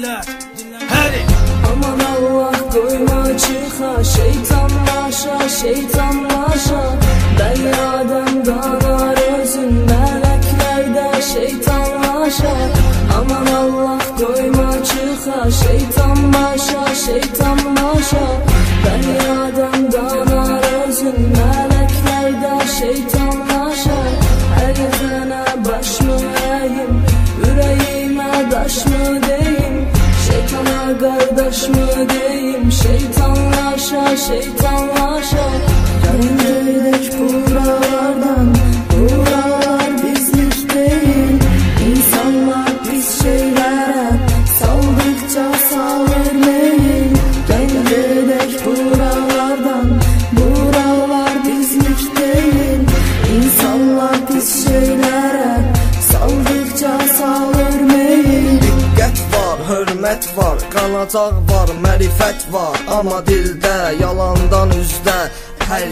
millət. Həri aman Allah qoyma çıxa, şeytanlaşa, şeytanlaşa. Bəni adam qanar özün, mələklərdə şeytanlaşa. Aman Allah qoyma çıxa, şeytanlaşa, şeytanlaşa. Bəni adam qanar özün, mələklərdə şeytanlaşa. Hər yəxənə baş mı əyim, ürəyimə daş mı deyim, şeytana qardaş mı deyim, şeytanlaşa, şeytanlaşa. Gəlin gedək buralardan, buralar bizlik deyil. İnsanlar pis şeylərə saldıqca salır meyil. Gəlin gedək buralardan, buralar bizlik deyil. İnsanlar pis şeylərə saldıqca salır meyil. Diqqət var, hörmət var, qanacaq var, mərifət var. Amma dildə, yalandan üzdə hər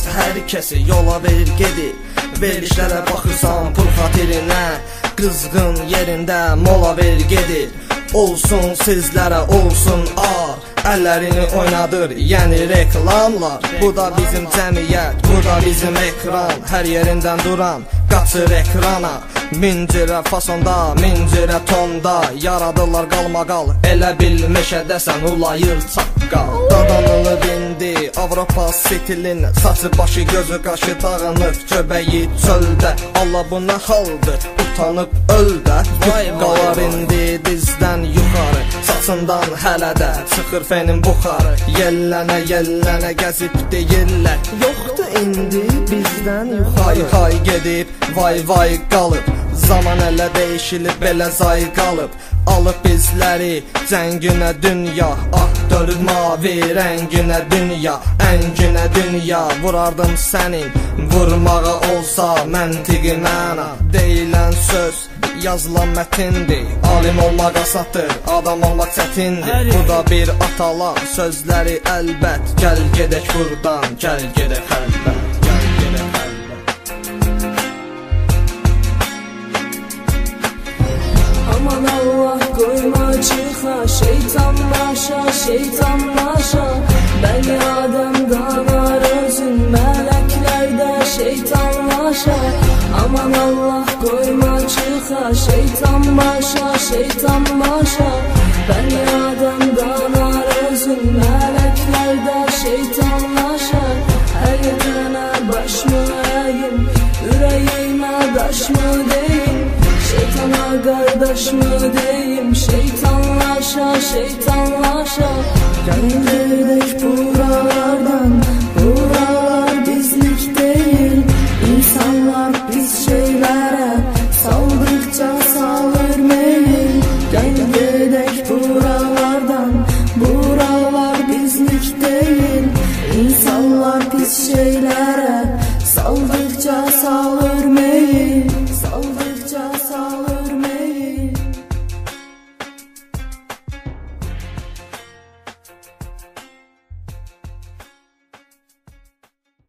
kəsi yola verir gedir. Verilişlərə baxırsan pul xatirinə, qızğın yerində mola verir gedir. Olsun sizlərə olsun ar, əllərini oynadır, yəni reklamlar. Bu da bizim cəmiyyət, bu da bizim ekran, hər yerindən duran qaçır ekrana. Min cürə fasonda, min cürə tonda yaradırlar qalmaqal, elə bil meşədəsən ulayır çaqqal. Dadanılıb indi Avropa stilin, saçı başı gözü qaşı dağınıb göbəyi çöldə. Allah bu nə haldır, utanıb öldə. Qalar indi dizdən yuxarı, saçından hələ də çıxır fenin buxarı. Yellənə yellənə gəzib deyirlər, yoxdur indi bizdən yuxarı. Hay gedib, vay vay qalıb, zaman elə dəyişilib, belə zay qalıb. Alıb bizləri cənginə dünya, ah dönüb mavi rənginə dünya, ənginə dünya. Vurardım sənin, vurmağa olsa məntiqi məna. Deyilən söz, yazılan mətindir, alim olmaq asaddır, adam olmaq çətindir. Bu da bir atalar sözləri əlbət, gəl gedək buradan, gəl gedək əlbət. Aman Allah qoyma çıxa, şeytanlaşa, şeytanlaşa. Bəni adam qanar özün, mələklərdə şeytanlaşa. Aman Allah qoyma çıxa, şeytanlaşa, şeytanlaşa. Bəni adam qanar özün, mələklərdə şeytanlaşa. Hər yetənə baş mı əyim, ürəyimə daş mı deyim, şeytana qardaş mı deyim, şeytanlaşa, şeytanlaşa. Gəlin gedək bu